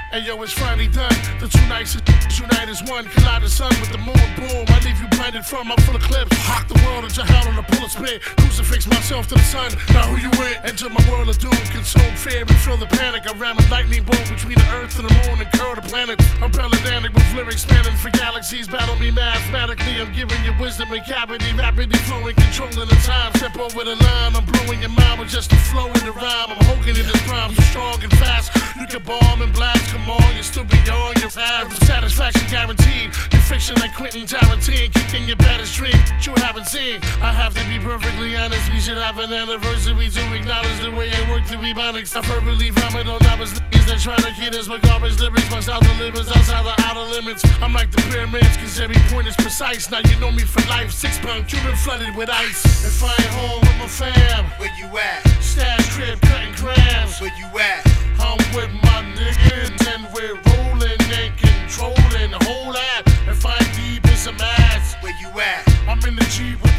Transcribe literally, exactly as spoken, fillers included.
And yo, it's finally done. The two nights unite as one. Collide the sun with the moon. Boom, I leave you blinded from. I'm full of clips. Hawk the world into hell on a bullet spit. Crucifix myself to the sun. Now who you with? Enter my world of doom. Consume fear and feel the panic. I ram a lightning bolt between the earth and the moon and curl the planet. I'm Peladanic with lyrics spanning for galaxies. Battle me mathematically. I'm giving you wisdom and cavity. Rapidly flowing, controlling the time. Step over the line. I'm blowing your mind with just a flow in the rhyme. I'm Hogan in this rhyme. So strong and fast. You can bomb and blast. Come on, you're still beyond your average. Satisfaction guaranteed. Your fiction like Quentin Tarantino. Kicking your baddest dream you haven't seen. I have to be perfectly honest. We should have an anniversary to acknowledge the way I work to be bonics. I verbally vomit on novice niggas that try to kid us with garbage lyrics. My style delivers outside the outer limits. I'm like the pyramids, cause every point is precise. Now you know me for life. Six pound Cuban flooded with ice. If I ain't home with my fam, where you at? Stash crib cutting grams. Where you at? I'm with my niggas and we're rolling and controlling the whole app. If I'm deep in some ass, where you at? I'm in the Jeep.